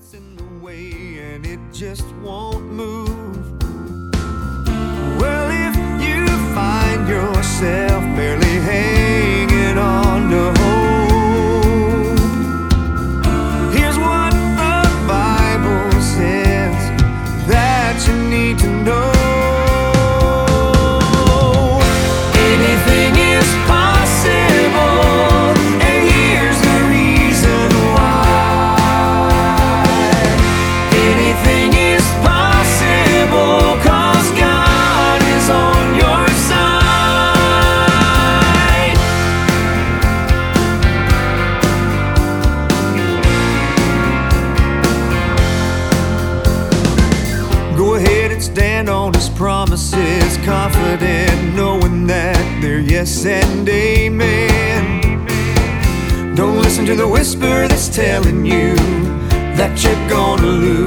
gets in the way and it just won't move. Well, if you find yourself barely hanging on to hope, here's what the Bible says that you need to know. Anything is possible, and here's the reason why. Anything is possible, 'cause God is on your side. Go ahead and stand on His promises, confident, knowing that they're yes and amen. Don't listen to the whisper that's telling you that you're gonna lose.